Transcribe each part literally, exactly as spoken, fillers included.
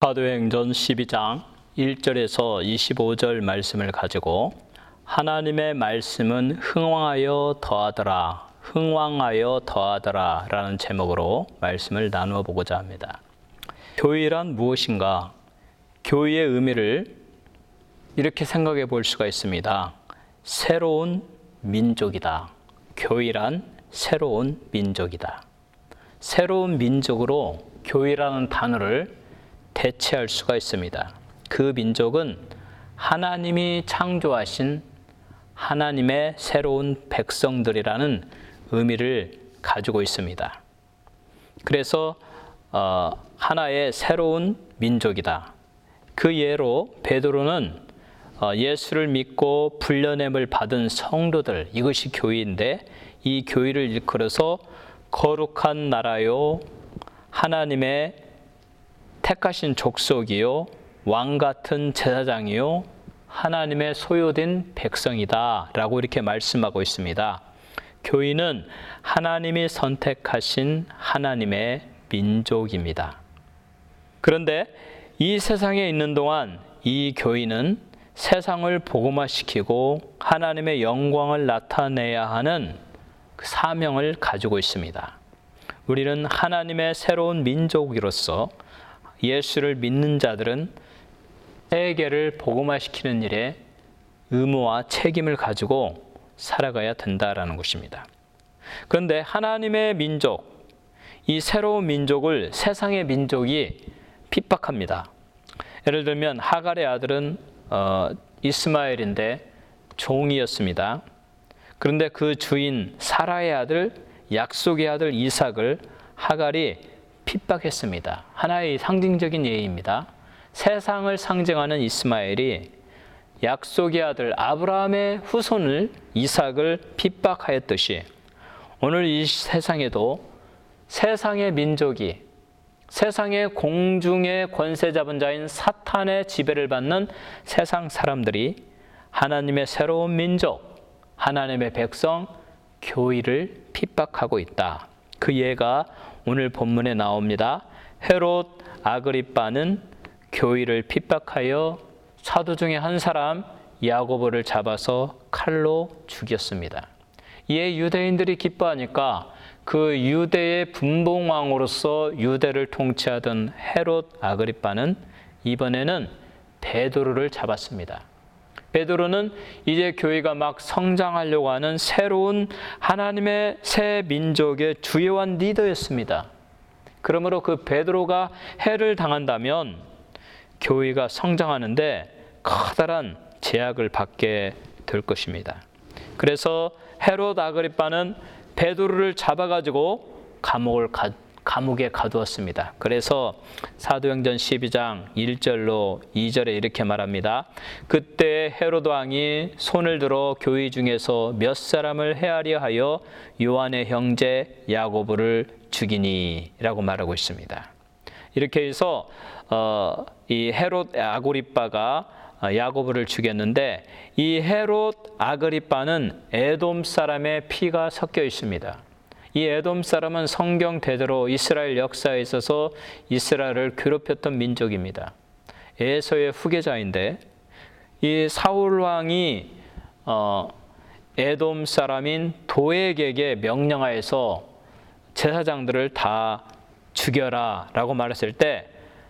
사도행전 십이 장 일 절에서 이십오 절 말씀을 가지고 하나님의 말씀은 흥왕하여 더하더라, 흥왕하여 더하더라 라는 제목으로 말씀을 나누어 보고자 합니다. 교회란 무엇인가? 교회의 의미를 이렇게 생각해 볼 수가 있습니다. 새로운 민족이다. 교회란 새로운 민족이다. 새로운 민족으로 교회라는 단어를 대체할 수가 있습니다. 그 민족은 하나님이 창조하신 하나님의 새로운 백성들이라는 의미를 가지고 있습니다. 그래서 어, 하나의 새로운 민족이다. 그 예로 베드로는 어, 예수를 믿고 불려냄을 받은 성도들, 이것이 교회인데 이 교회를 일컬어서 거룩한 나라요, 하나님의 택하신 족속이요, 왕 같은 제사장이요, 하나님의 소유된 백성이다 라고 이렇게 말씀하고 있습니다. 교회는 하나님이 선택하신 하나님의 민족입니다. 그런데 이 세상에 있는 동안 이 교회는 세상을 복음화시키고 하나님의 영광을 나타내야 하는 그 사명을 가지고 있습니다. 우리는 하나님의 새로운 민족으로서 예수를 믿는 자들은 세계를 복음화시키는 일에 의무와 책임을 가지고 살아가야 된다라는 것입니다. 그런데 하나님의 민족, 이 새로운 민족을 세상의 민족이 핍박합니다. 예를 들면 하갈의 아들은 어, 이스마엘인데 종이었습니다. 그런데 그 주인 사라의 아들, 약속의 아들 이삭을 하갈이 핍박했습니다. 하나의 상징적인 예입니다. 세상을 상징하는 이스마엘이 약속의 아들 아브라함의 후손을 이삭을 핍박하였듯이 오늘 이 세상에도 세상의 민족이 세상의 공중의 권세 잡은 자인 사탄의 지배를 받는 세상 사람들이 하나님의 새로운 민족, 하나님의 백성, 교회를 핍박하고 있다. 그 예가 오늘 본문에 나옵니다. 헤롯 아그리빠는 교회를 핍박하여 사도 중에 한 사람 야고보를 잡아서 칼로 죽였습니다. 이에 유대인들이 기뻐하니까 그 유대의 분봉왕으로서 유대를 통치하던 헤롯 아그리빠는 이번에는 베드로를 잡았습니다. 베드로는 이제 교회가 막 성장하려고 하는 새로운 하나님의 새 민족의 주요한 리더였습니다. 그러므로 그 베드로가 해를 당한다면 교회가 성장하는데 커다란 제약을 받게 될 것입니다. 그래서 헤롯 아그리빠는 베드로를 잡아가지고 감옥을 가, 감옥에 가두었습니다. 그래서 사도행전 십이 장 일 절로 이 절에 이렇게 말합니다. 그때 헤롯 왕이 손을 들어 교회 중에서 몇 사람을 헤아려 하여 요한의 형제 야고보를 죽이니 라고 말하고 있습니다. 이렇게 해서 어, 이 헤롯 아그리빠가 야고보를 죽였는데 이 헤롯 아그리빠는 에돔 사람의 피가 섞여 있습니다. 이 에돔 사람은 성경 대대로 이스라엘 역사에 있어서 이스라엘을 괴롭혔던 민족입니다. 에서의 후계자인데 이 사울 왕이 어, 에돔 사람인 도액에게 명령하여서 제사장들을 다 죽여라 라고 말했을 때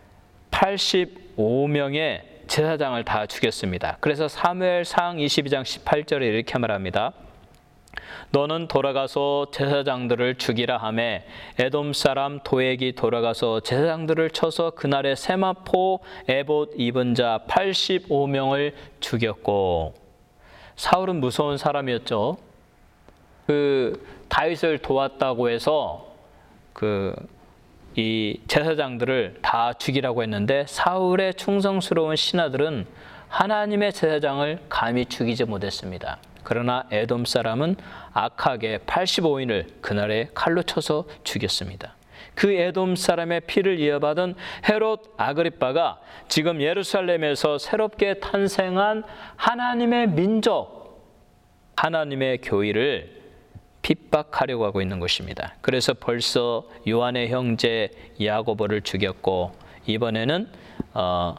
팔십오 명의 제사장을 다 죽였습니다. 그래서 사무엘상 이십이 장 십팔 절에 이렇게 말합니다. 너는 돌아가서 제사장들을 죽이라 하매 에돔 사람 도액이 돌아가서 제사장들을 쳐서 그날에 세마포 에봇 입은 자 팔십오 명을 죽였고, 사울은 무서운 사람이었죠. 그 다윗을 도왔다고 해서 그 이 제사장들을 다 죽이라고 했는데 사울의 충성스러운 신하들은 하나님의 제사장을 감히 죽이지 못했습니다. 그러나 에돔 사람은 악하게 팔십오 인을 그날에 칼로 쳐서 죽였습니다. 그 에돔 사람의 피를 이어받은 헤롯 아그리빠가 지금 예루살렘에서 새롭게 탄생한 하나님의 민족, 하나님의 교회를 핍박하려고 하고 있는 것입니다. 그래서 벌써 요한의 형제 야고보를 죽였고 이번에는 어,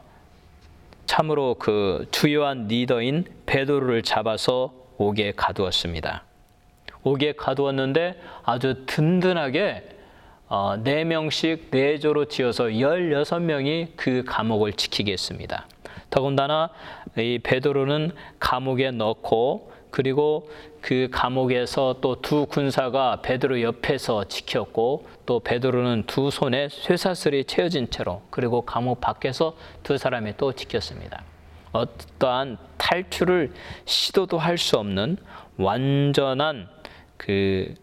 참으로 그 주요한 리더인 베드로를 잡아서 옥에 가두었습니다. 옥에 가두었는데 아주 든든하게 어, 네 명씩 네 조로 지어서 열여섯 명이 그 감옥을 지키게 했습니다. 더군다나 이 베드로는 감옥에 넣고 그리고 그 감옥에서 또 두 군사가 베드로 옆에서 지켰고 또 베드로는 두 손에 쇠사슬이 채워진 채로 그리고 감옥 밖에서 두 사람이 또 지켰습니다. 어떠한 탈출을 시도도 할 수 없는 완전한 그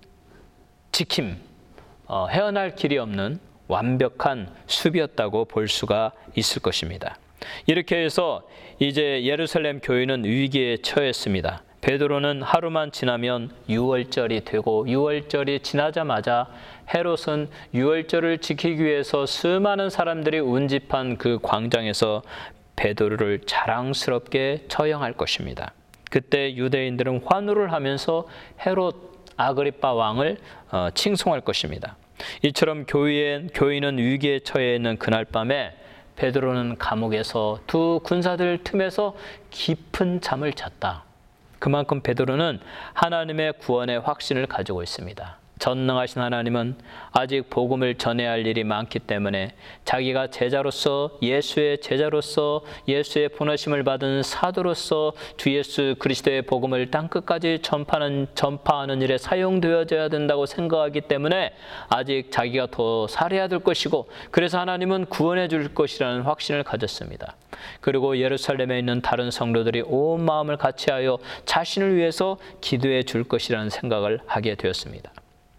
지킴, 어, 헤어날 길이 없는 완벽한 수비였다고 볼 수가 있을 것입니다. 이렇게 해서 이제 예루살렘 교회는 위기에 처했습니다. 베드로는 하루만 지나면 유월절이 되고 유월절이 지나자마자 헤롯은 유월절을 지키기 위해서 수많은 사람들이 운집한 그 광장에서 베드로를 자랑스럽게 처형할 것입니다. 그때 유대인들은 환호를 하면서 헤롯 아그리빠 왕을 어, 칭송할 것입니다. 이처럼 교회엔, 교인은 위기에 처해 있는 그날 밤에 베드로는 감옥에서 두 군사들 틈에서 깊은 잠을 잤다. 그만큼 베드로는 하나님의 구원의 확신을 가지고 있습니다. 전능하신 하나님은 아직 복음을 전해야 할 일이 많기 때문에 자기가 제자로서 예수의 제자로서 예수의 보내심을 받은 사도로서 주 예수 그리스도의 복음을 땅끝까지 전파하는, 전파하는 일에 사용되어져야 된다고 생각하기 때문에 아직 자기가 더 살아야 될 것이고 그래서 하나님은 구원해 줄 것이라는 확신을 가졌습니다. 그리고 예루살렘에 있는 다른 성도들이 온 마음을 같이하여 자신을 위해서 기도해 줄 것이라는 생각을 하게 되었습니다.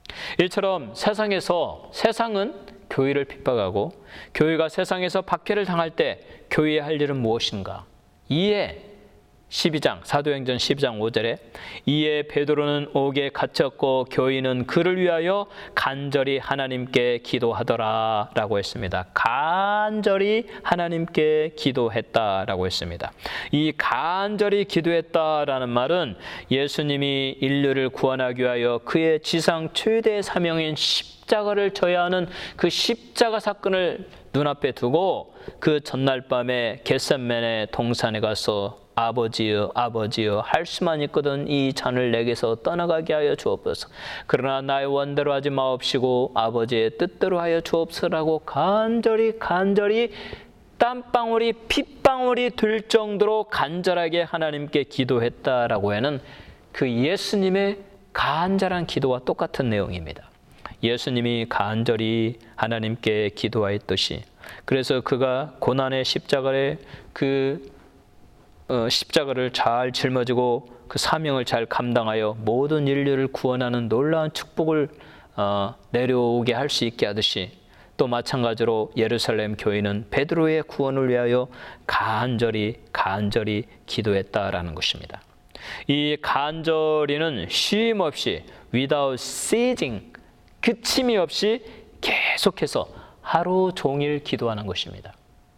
이처럼 세상에서 세상은 교회를 핍박하고 교회가 세상에서 박해를 당할 때 교회의 할 일은 무엇인가? 이에 십이 장 사도행전 십이 장 오 절에 이에 베드로는 옥에 갇혔고 교인은 그를 위하여 간절히 하나님께 기도하더라 라고 했습니다. 간절히 하나님께 기도했다라고 했습니다. 이 간절히 기도했다라는 말은 예수님이 인류를 구원하기 위하여 그의 지상 최대의 사명인 십자가를 져야 하는 그 십자가 사건을 눈앞에 두고 그 전날 밤에 겟세마네 동산에 가서 아버지여 아버지여 할 수만 있거든 이 잔을 내게서 떠나가게 하여 주옵소서. 그러나 나의 원대로 하지 마옵시고 아버지의 뜻대로 하여 주옵소서라고 간절히 간절히 땀방울이 핏방울이 될 정도로 간절하게 하나님께 기도했다라고 하는 그 예수님의 간절한 기도와 똑같은 내용입니다. 예수님이 간절히 하나님께 기도하였듯이 그래서 그가 고난의 십자가에 그 어, 십자가를 잘 짊어지고 그 사명을 잘 감당하여 모든 인류를 구원하는 놀라운 축복을 어, 내려오게 할 수 있게 하듯이 또 마찬가지로 예루살렘 교회는 베드로의 구원을 위하여 간절히 간절히 기도했다라는 것입니다. 이 간절히는 쉼 없이 without ceasing 그침이 없이 계속해서 하루 종일 기도하는 것입니다.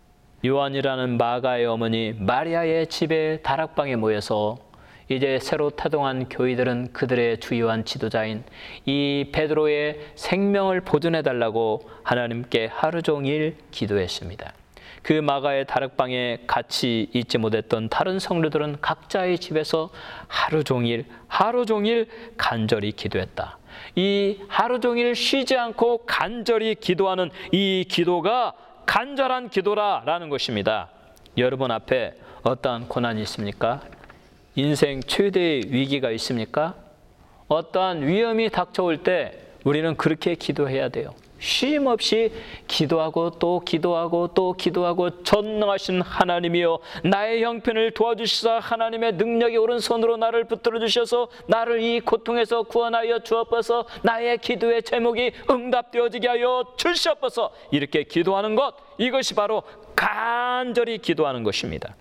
요한이라는 마가의 어머니 마리아의 집에 다락방에 모여서 이제 새로 타동한 교회들은 그들의 주요한 지도자인 이 베드로의 생명을 보존해달라고 하나님께 하루 종일 기도했습니다. 그 마가의 다락방에 같이 있지 못했던 다른 성도들은 각자의 집에서 하루 종일 하루 종일 간절히 기도했다. 이 하루 종일 쉬지 않고 간절히 기도하는 이 기도가 간절한 기도라라는 것입니다. 여러분 앞에 어떠한 고난이 있습니까? 인생 최대의 위기가 있습니까? 어떠한 위험이 닥쳐올 때 우리는 그렇게 기도해야 돼요. 쉼 없이 기도하고 또 기도하고 또 기도하고 전능하신 하나님이여 나의 형편을 도와주시사 하나님의 능력이 오른손으로 나를 붙들어 주셔서 나를 이 고통에서 구원하여 주옵소서. 나의 기도의 제목이 응답되어지게 하여 주시옵소서. 이렇게 기도하는 것, 이것이 바로 간절히 기도하는 것입니다.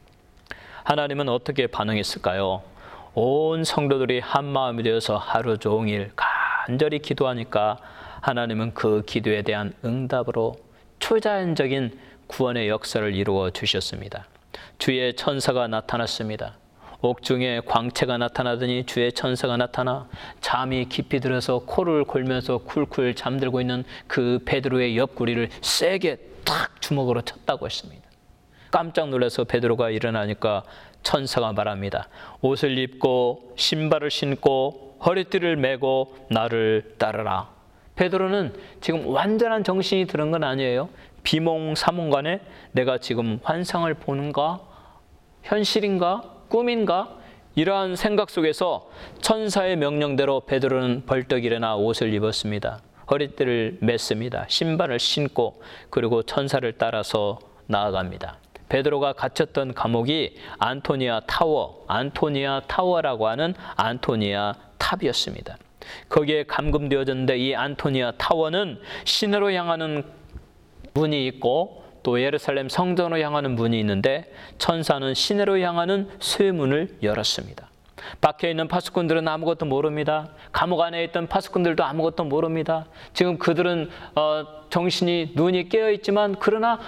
하나님은 어떻게 반응했을까요? 온 성도들이 한마음이 되어서 하루 종일 간절히 기도하니까 하나님은 그 기도에 대한 응답으로 초자연적인 구원의 역사를 이루어 주셨습니다. 주의 천사가 나타났습니다. 옥중에 광채가 나타나더니 주의 천사가 나타나 잠이 깊이 들어서 코를 골면서 쿨쿨 잠들고 있는 그 베드로의 옆구리를 세게 탁 주먹으로 쳤다고 했습니다. 깜짝 놀라서 베드로가 일어나니까 천사가 말합니다. 옷을 입고 신발을 신고 허리띠를 메고 나를 따르라. 베드로는 지금 완전한 정신이 드는 건 아니에요. 비몽사몽간에 내가 지금 환상을 보는가? 현실인가? 꿈인가? 이러한 생각 속에서 천사의 명령대로 베드로는 벌떡 일어나 옷을 입었습니다. 허리띠를 맸습니다. 신발을 신고 그리고 천사를 따라서 나아갑니다. 베드로가 갇혔던 감옥이 안토니아 타워, 안토니아 타워라고 하는 안토니아 탑이었습니다. 거기에 감금되어졌는데 이 안토니아 타워는 시내로 향하는 문이 있고 또 예루살렘 성전으로 향하는 문이 있는데 천사는 시내로 향하는 쇠문을 열었습니다. 밖에 있는 파수꾼들은 아무것도 모릅니다. 감옥 안에 있던 파수꾼들도 아무것도 모릅니다. 지금 그들은 어, 정신이 눈이 깨어있지만 그러나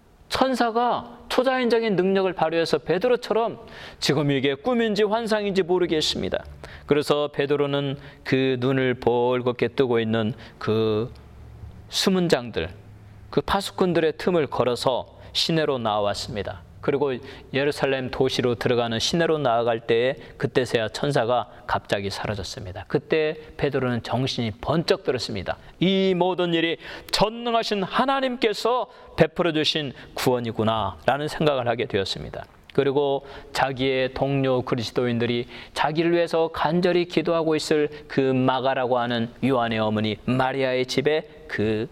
천사가 초자연적인 능력을 발휘해서 베드로처럼 지금 이게 꿈인지 환상인지 모르겠습니다. 그래서 베드로는 그 눈을 벌겋게 뜨고 있는 그 수문장들, 그 파수꾼들의 틈을 걸어서 시내로 나왔습니다. 그리고 예루살렘 도시로 들어가는 시내로 나아갈 때에 그때서야 천사가 갑자기 사라졌습니다. 그때 베드로는 정신이 번쩍 들었습니다. 이 모든 일이 전능하신 하나님께서 베풀어 주신 구원이구나 라는 생각을 하게 되었습니다. 그리고 자기의 동료 그리스도인들이 자기를 위해서 간절히 기도하고 있을 그 마가라고 하는 요한의 어머니 마리아의 집에 그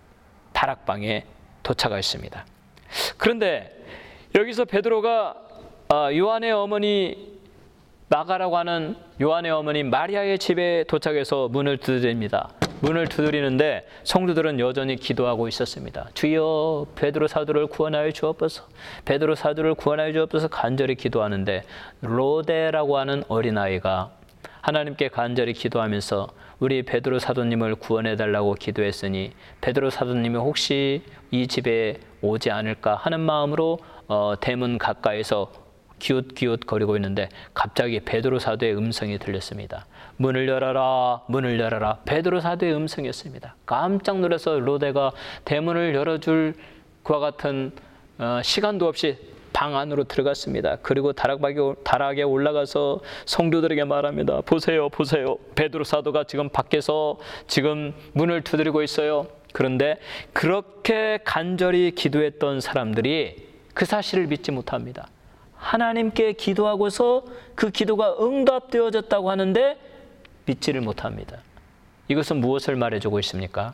다락방에 도착했습니다. 그런데 여기서 베드로가 요한의 어머니 마가라고 하는 요한의 어머니 마리아의 집에 도착해서 문을 두드립니다. 문을 두드리는데 성도들은 여전히 기도하고 있었습니다. 주여 베드로 사도를 구원하여 주옵소서. 베드로 사도를 구원하여 주옵소서 간절히 기도하는데 로데라고 하는 어린아이가 하나님께 간절히 기도하면서 우리 베드로 사도님을 구원해달라고 기도했으니 베드로 사도님이 혹시 이 집에 오지 않을까 하는 마음으로 어, 대문 가까이서 기웃기웃 거리고 있는데 갑자기 베드로 사도의 음성이 들렸습니다. 문을 열어라, 문을 열어라. 베드로 사도의 음성이었습니다. 깜짝 놀라서 로데가 대문을 열어줄 그와 같은 어, 시간도 없이 방 안으로 들어갔습니다. 그리고 다락에 올라가서 성도들에게 말합니다. 보세요, 보세요. 베드로 사도가 지금 밖에서 지금 문을 두드리고 있어요. 그런데 그렇게 간절히 기도했던 사람들이 그 사실을 믿지 못합니다. 하나님께 기도하고서 그 기도가 응답되어졌다고 하는데 믿지를 못합니다. 이것은 무엇을 말해주고 있습니까?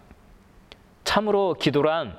참으로 기도란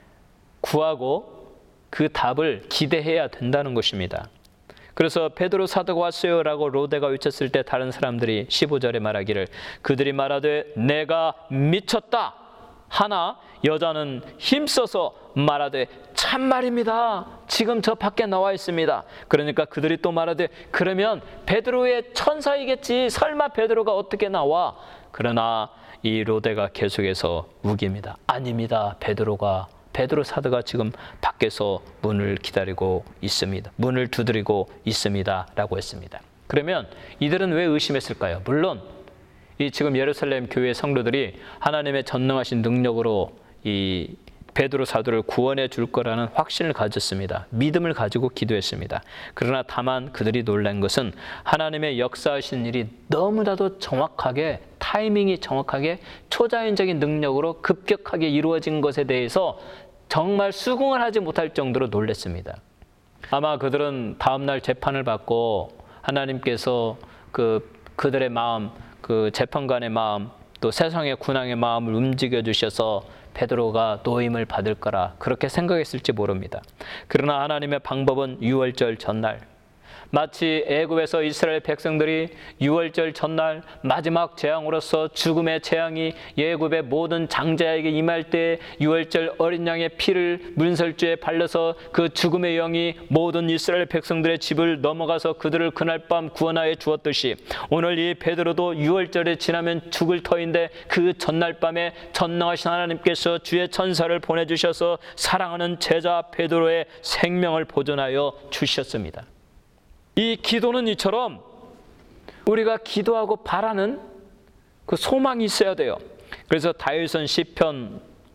구하고 그 답을 기대해야 된다는 것입니다. 그래서 베드로 사도가 왔어요 라고 로데가 외쳤을 때 다른 사람들이 십오 절에 말하기를 그들이 말하되 내가 미쳤다 하나 여자는 힘써서 말하되 참말입니다. 지금 저 밖에 나와 있습니다. 그러니까 그들이 또 말하되 그러면 베드로의 천사이겠지. 설마 베드로가 어떻게 나와? 그러나 이 로데가 계속해서 우깁니다. 아닙니다. 베드로가 베드로 사도가 지금 밖에서 문을 기다리고 있습니다. 문을 두드리고 있습니다. 라고 했습니다. 그러면 이들은 왜 의심했을까요? 물론 이 지금 예루살렘 교회 성도들이 하나님의 전능하신 능력으로 이 베드로 사도를 구원해 줄 거라는 확신을 가졌습니다. 믿음을 가지고 기도했습니다. 그러나 다만 그들이 놀란 것은 하나님의 역사하신 일이 너무나도 정확하게 타이밍이 정확하게 초자연적인 능력으로 급격하게 이루어진 것에 대해서 정말 수긍을 하지 못할 정도로 놀랐습니다. 아마 그들은 다음날 재판을 받고 하나님께서 그 그들의 마음, 그 재판관의 마음, 또 세상의 군왕의 마음을 움직여 주셔서 베드로가 노임을 받을 거라 그렇게 생각했을지 모릅니다. 그러나 하나님의 방법은 유월절 전날 마치 애굽에서 이스라엘 백성들이 유월절 전날 마지막 재앙으로서 죽음의 재앙이 애굽의 모든 장자에게 임할 때 유월절 어린 양의 피를 문설주에 발라서 그 죽음의 영이 모든 이스라엘 백성들의 집을 넘어가서 그들을 그날 밤 구원하여 주었듯이 오늘 이 베드로도 유월절에 지나면 죽을 터인데 그 전날 밤에 전능하신 하나님께서 주의 천사를 보내주셔서 사랑하는 제자 베드로의 생명을 보존하여 주셨습니다. 이 기도는 이처럼 우리가 기도하고 바라는 그 소망이 있어야 돼요. 그래서 다윗은 시편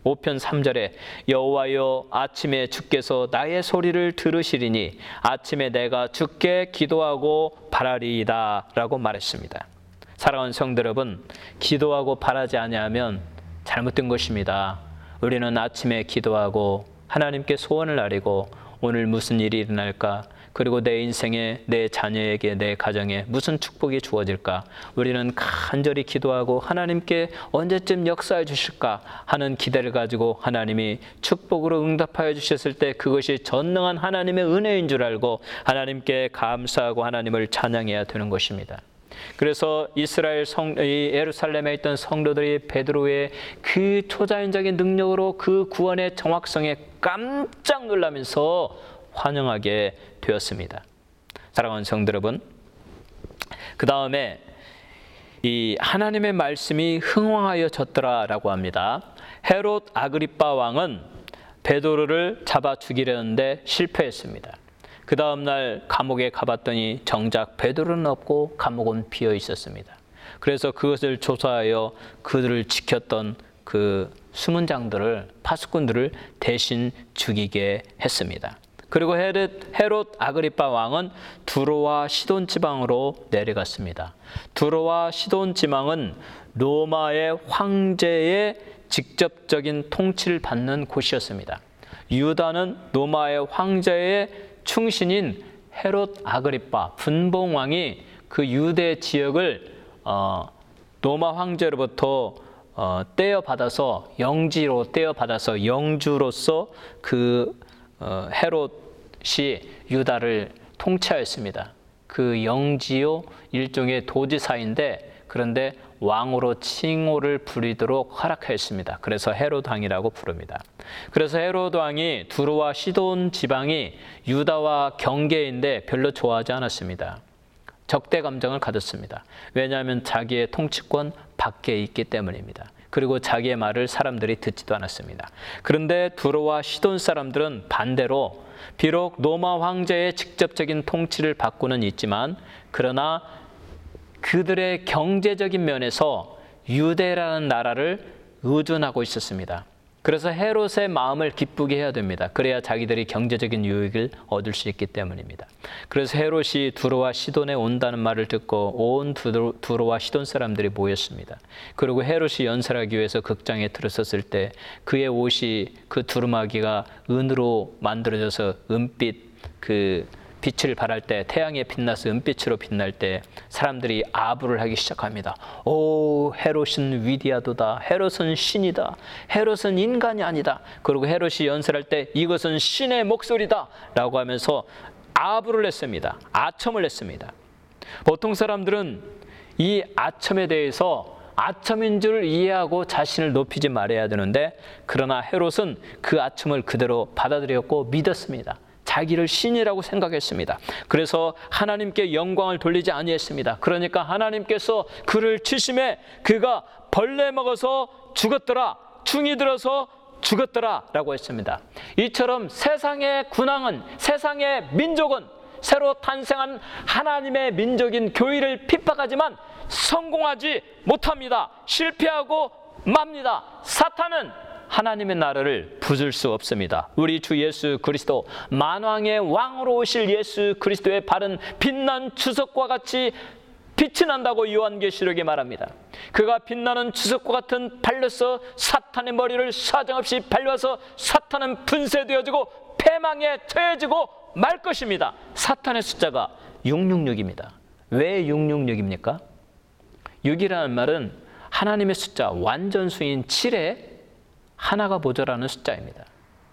오 편 삼 절에 여호와여 아침에 주께서 나의 소리를 들으시리니 아침에 내가 주께 기도하고 바라리이다 라고 말했습니다. 사랑하는 성도 여러분, 기도하고 바라지 아니하면 잘못된 것입니다. 우리는 아침에 기도하고 하나님께 소원을 아뢰고 오늘 무슨 일이 일어날까, 그리고 내 인생에, 내 자녀에게, 내 가정에 무슨 축복이 주어질까, 우리는 간절히 기도하고 하나님께 언제쯤 역사해 주실까 하는 기대를 가지고 하나님이 축복으로 응답하여 주셨을 때 그것이 전능한 하나님의 은혜인 줄 알고 하나님께 감사하고 하나님을 찬양해야 되는 것입니다. 그래서 이스라엘 성, 예루살렘에 있던 성도들이 베드로의 그 초자연적인 능력으로 그 구원의 정확성에 깜짝 놀라면서 환영하게 되었습니다. 사랑하는 성도 여러분, 그 다음에 이 하나님의 말씀이 흥황하여졌더라라고 합니다. 헤롯 아그리빠 왕은 베드로를 잡아 죽이려는데 실패했습니다. 그 다음 날 감옥에 가봤더니 정작 베드로는 없고 감옥은 비어 있었습니다. 그래서 그것을 조사하여 그들을 지켰던 그 숨은 장들을, 파수꾼들을 대신 죽이게 했습니다. 그리고 헤롯, 헤롯 아그리빠 왕은 두로와 시돈 지방으로 내려갔습니다. 두로와 시돈 지방은 로마의 황제의 직접적인 통치를 받는 곳이었습니다. 유다는 로마의 황제의 충신인 헤롯 아그리빠 분봉왕이 그 유대 지역을 어, 로마 황제로부터 어, 떼어받아서 영지로 떼어받아서 영주로서 그 어, 헤롯이 유다를 통치하였습니다. 그 영지요 일종의 도지사인데 그런데 왕으로 칭호를 부리도록 허락하였습니다. 그래서 헤롯 왕이라고 부릅니다. 그래서 헤롯 왕이 두로와 시돈 지방이 유다와 경계인데 별로 좋아하지 않았습니다. 적대 감정을 가졌습니다. 왜냐하면 자기의 통치권 밖에 있기 때문입니다. 그리고 자기의 말을 사람들이 듣지도 않았습니다. 그런데 두로와 시돈 사람들은 반대로 비록 로마 황제의 직접적인 통치를 받고는 있지만 그러나 그들의 경제적인 면에서 유대라는 나라를 의존하고 있었습니다. 그래서 헤롯의 마음을 기쁘게 해야 됩니다. 그래야 자기들이 경제적인 유익을 얻을 수 있기 때문입니다. 그래서 헤롯이 두로와 시돈에 온다는 말을 듣고 온 두로, 두로와 시돈 사람들이 모였습니다. 그리고 헤롯이 연설하기 위해서 극장에 들어섰을 때 그의 옷이 그 두루마기가 은으로 만들어져서 은빛 그 빛을 발할 때 태양에 빛나서 은빛으로 빛날 때 사람들이 아부를 하기 시작합니다. 오, 헤롯은 위대하도다. 헤롯은 신이다. 헤롯은 인간이 아니다. 그리고 헤롯이 연설할 때 이것은 신의 목소리다 라고 하면서 아부를 했습니다. 아첨을 했습니다. 보통 사람들은 이 아첨에 대해서 아첨인 줄 이해하고 자신을 높이지 말아야 되는데 그러나 헤롯은 그 아첨을 그대로 받아들였고 믿었습니다. 자기를 신이라고 생각했습니다. 그래서 하나님께 영광을 돌리지 아니했습니다. 그러니까 하나님께서 그를 치심해 그가 벌레 먹어서 죽었더라, 충이 들어서 죽었더라 라고 했습니다. 이처럼 세상의 군왕은, 세상의 민족은 새로 탄생한 하나님의 민족인 교회를 핍박하지만 성공하지 못합니다. 실패하고 맙니다. 사탄은 하나님의 나라를 부술 수 없습니다. 우리 주 예수 그리스도 만왕의 왕으로 오실 예수 그리스도의 발은 빛난 주석과 같이 빛이 난다고 요한계시록에 말합니다. 그가 빛나는 주석과 같은 발로서 사탄의 머리를 사정없이 발려서 사탄은 분쇄되어지고 패망에 처해지고 말 것입니다. 사탄의 숫자가 육백육십육입니다. 왜 육백육십육입니까? 육이라는 말은 하나님의 숫자 완전수인 칠에 하나가 모자라는 숫자입니다.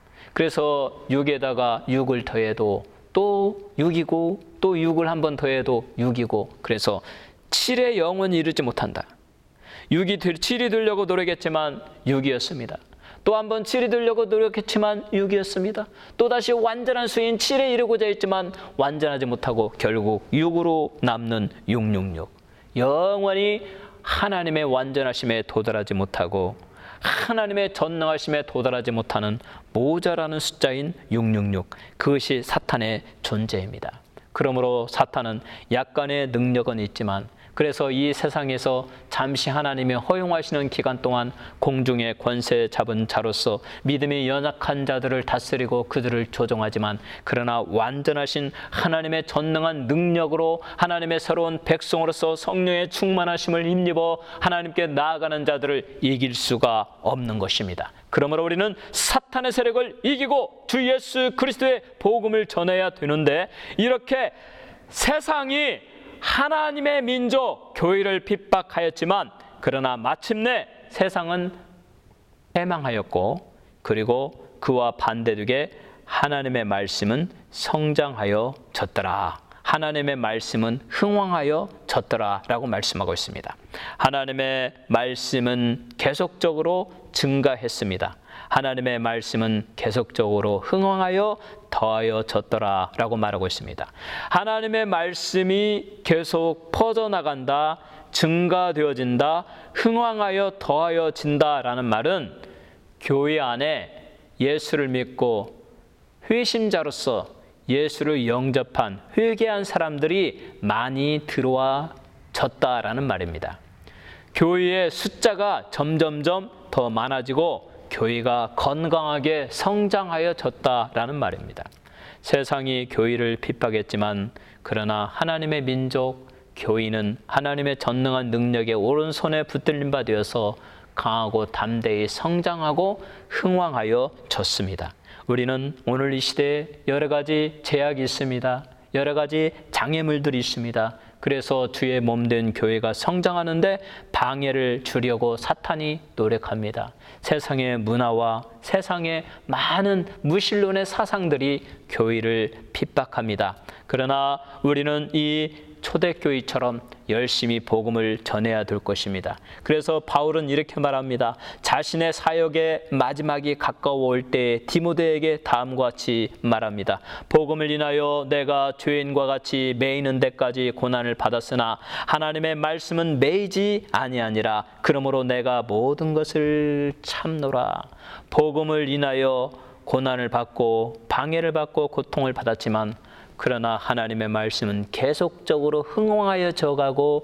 그래서 육에다가 육을 더해도 또 육이고 또 육을 한 번 더해도 육이고 그래서 칠에 영원히 이르지 못한다. 육이 칠이 되려고 노력했지만 육이었습니다. 또 한 번 칠이 되려고 노력했지만 육이었습니다. 또다시 완전한 수인 칠에 이르고자 했지만 완전하지 못하고 결국 육으로 남는 육백육십육. 영원히 하나님의 완전하심에 도달하지 못하고 하나님의 전능하심에 도달하지 못하는 모자라는 숫자인 육백육십육. 그것이 사탄의 존재입니다. 그러므로 사탄은 약간의 능력은 있지만 그래서 이 세상에서 잠시 하나님이 허용하시는 기간 동안 공중의 권세 잡은 자로서 믿음이 연약한 자들을 다스리고 그들을 조종하지만, 그러나 완전하신 하나님의 전능한 능력으로 하나님의 새로운 백성으로서 성령의 충만하심을 힘입어 하나님께 나아가는 자들을 이길 수가 없는 것입니다. 그러므로 우리는 사탄의 세력을 이기고 주 예수 그리스도의 복음을 전해야 되는데, 이렇게 세상이 하나님의 민족 교회를 핍박하였지만, 그러나 마침내 세상은 패망하였고, 그리고 그와 반대되게 하나님의 말씀은 성장하여 졌더라. 하나님의 말씀은 흥왕하여 졌더라 라고 말씀하고 있습니다. 하나님의 말씀은 계속적으로 증가했습니다. 하나님의 말씀은 계속적으로 흥왕하여 더하여 졌더라 라고 말하고 있습니다. 하나님의 말씀이 계속 퍼져나간다, 증가되어진다, 흥왕하여 더하여진다 라는 말은 교회 안에 예수를 믿고 회심자로서 예수를 영접한 회개한 사람들이 많이 들어와졌다라는 말입니다. 교회의 숫자가 점점점 더 많아지고 교회가 건강하게 성장하여졌다라는 말입니다. 세상이 교회를 핍박했지만, 그러나 하나님의 민족 교회는 하나님의 전능한 능력에 오른손에 붙들린 바 되어서 강하고 담대히 성장하고 흥왕하여 졌습니다. 우리는 오늘 이 시대에 여러 가지 제약이 있습니다. 여러 가지 장애물들이 있습니다. 그래서 주의 몸된 교회가 성장하는데 방해를 주려고 사탄이 노력합니다. 세상의 문화와 세상의 많은 무신론의 사상들이 교회를 핍박합니다. 그러나 우리는 이 초대교회처럼 열심히 복음을 전해야 될 것입니다. 그래서 바울은 이렇게 말합니다. 자신의 사역의 마지막이 가까워올 때 디모데에게 다음과 같이 말합니다. 복음을 인하여 내가 죄인과 같이 매이는 데까지 고난을 받았으나 하나님의 말씀은 매이지 아니하니라. 그러므로 내가 모든 것을 참노라. 복음을 인하여 고난을 받고 방해를 받고 고통을 받았지만, 그러나 하나님의 말씀은 계속적으로 흥왕하여 져가고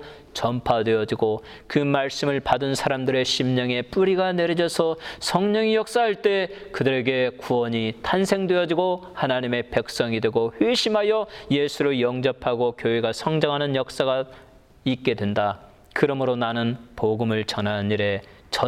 전파되어지고, 그 말씀을 받은 사람들의 심령에 뿌리가 내려져서 성령이 역사할 때 그들에게 구원이 탄생되어지고 하나님의 백성이 되고 회심하여 예수를 영접하고 교회가 성장하는 역사가 있게 된다. 그러므로 나는 복음을 전하는 일에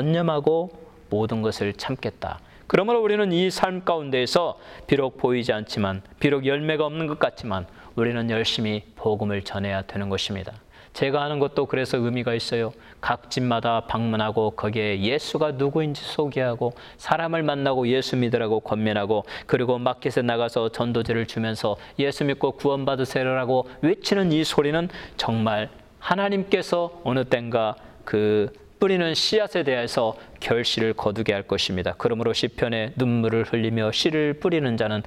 전념하고 모든 것을 참겠다. 그러므로 우리는 이 삶 가운데에서 비록 보이지 않지만, 비록 열매가 없는 것 같지만 우리는 열심히 복음을 전해야 되는 것입니다. 제가 하는 것도 그래서 의미가 있어요. 각 집마다 방문하고 거기에 예수가 누구인지 소개하고 사람을 만나고 예수 믿으라고 권면하고, 그리고 마켓에 나가서 전도지를 주면서 예수 믿고 구원받으세요라고 외치는 이 소리는 정말 하나님께서 어느 땐가 그 뿌리는 씨앗에 대해서 결실을 거두게 할 것입니다. 그러므로 시편에 눈물을 흘리며 씨를 뿌리는 자는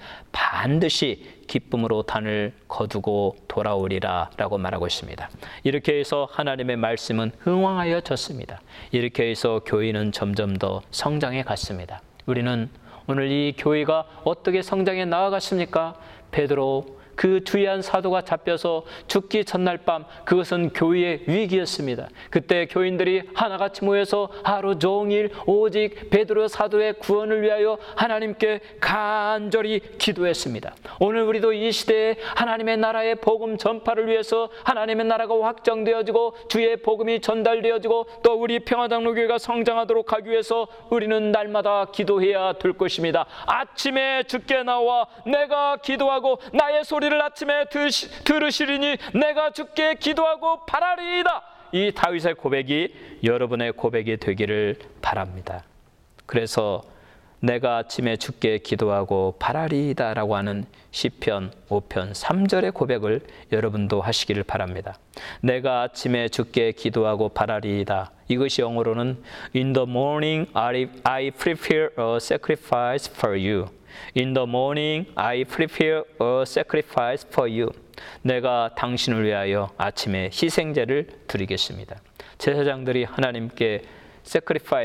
반드시 기쁨으로 단을 거두고 돌아오리라 라고 말하고 있습니다. 이렇게 해서 하나님의 말씀은 흥왕하여 졌습니다. 이렇게 해서 교회는 점점 더 성장해 갔습니다. 우리는 오늘 이 교회가 어떻게 성장해 나아갔습니까? 베드로 그 주의한 사도가 잡혀서 죽기 전날 밤, 그것은 교회의 위기였습니다. 그때 교인들이 하나같이 모여서 하루 종일 오직 베드로 사도의 구원을 위하여 하나님께 간절히 기도했습니다. 오늘 우리도 이 시대에 하나님의 나라의 복음 전파를 위해서 하나님의 나라가 확정되어지고 주의 복음이 전달되어지고 또 우리 평화장로교회가 성장하도록 하기 위해서 우리는 날마다 기도해야 될 것입니다. 아침에 주께 나와 내가 기도하고 나의 소리를 아침에 들으시리니 내가 주께 기도하고 바라리이다. 이 다윗의 고백이 여러분의 고백이 되기를 바랍니다. 그래서 내가 아침에 주께 기도하고 바라리이다 라고 하는 시편 오 편 삼 절의 고백을 여러분도 하시기를 바랍니다. 내가 아침에 주께 기도하고 바라리이다. 이것이 영어로는 In the morning I prepare a sacrifice for you. In the morning I prepare a sacrifice for you. 내가 당신을 위하여 아침에 희생제를 드리겠습니다. 제사장들이 하나님께 sacrifice,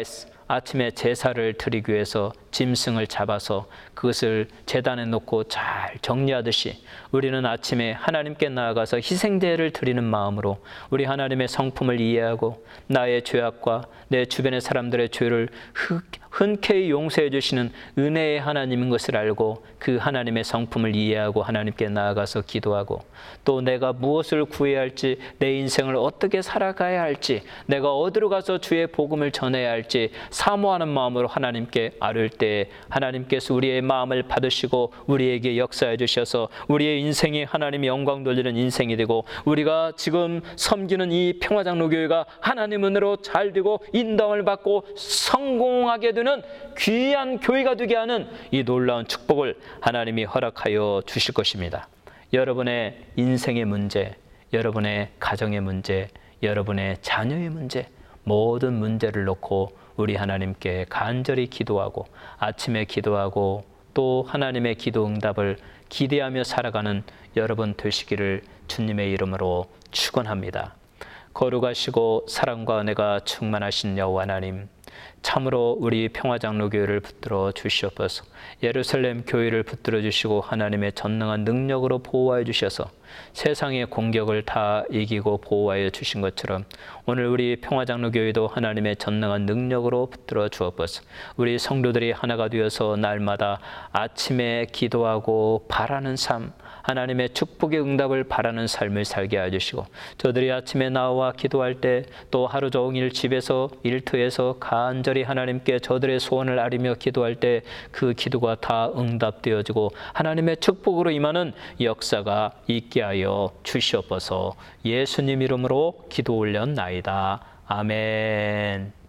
아침에 제사를 드리기 위해서 짐승을 잡아서 그것을 제단에 놓고 잘 정리하듯이 우리는 아침에 하나님께 나아가서 희생제를 드리는 마음으로 우리 하나님의 성품을 이해하고 나의 죄악과 내 주변의 사람들의 죄를 흔쾌히 용서해 주시는 은혜의 하나님인 것을 알고 그 하나님의 성품을 이해하고 하나님께 나아가서 기도하고 또 내가 무엇을 구해야 할지, 내 인생을 어떻게 살아가야 할지, 내가 어디로 가서 주의 복음을 전해야 할지 사모하는 마음으로 하나님께 아뢰을 때 하나님께서 우리의 마음을 받으시고 우리에게 역사해 주셔서 우리의 인생이 하나님의 영광 돌리는 인생이 되고 우리가 지금 섬기는 이 평화장로교회가 하나님 은혜로 잘 되고 인당을 받고 성공하게 되는 귀한 교회가 되게 하는 이 놀라운 축복을 하나님이 허락하여 주실 것입니다. 여러분의 인생의 문제, 여러분의 가정의 문제, 여러분의 자녀의 문제, 모든 문제를 놓고 우리 하나님께 간절히 기도하고 아침에 기도하고 또 하나님의 기도 응답을 기대하며 살아가는 여러분 되시기를 주님의 이름으로 축원합니다. 거룩하시고 사랑과 은혜가 충만하신 여호와 하나님, 참으로 우리 평화장로교회를 붙들어 주시옵소서. 예루살렘 교회를 붙들어 주시고 하나님의 전능한 능력으로 보호하여 주셔서 세상의 공격을 다 이기고 보호하여 주신 것처럼 오늘 우리 평화장로교회도 하나님의 전능한 능력으로 붙들어 주옵소서. 우리 성도들이 하나가 되어서 날마다 아침에 기도하고 바라는 삶, 하나님의 축복의 응답을 바라는 삶을 살게 해주시고 저들이 아침에 나와 기도할 때 또 하루 종일 집에서 일터에서 간절히 하나님께 저들의 소원을 아뢰며 기도할 때 그 기도가 다 응답되어지고 하나님의 축복으로 임하는 역사가 있게 하여 주시옵소서. 예수님 이름으로 기도 올렸나이다. 아멘.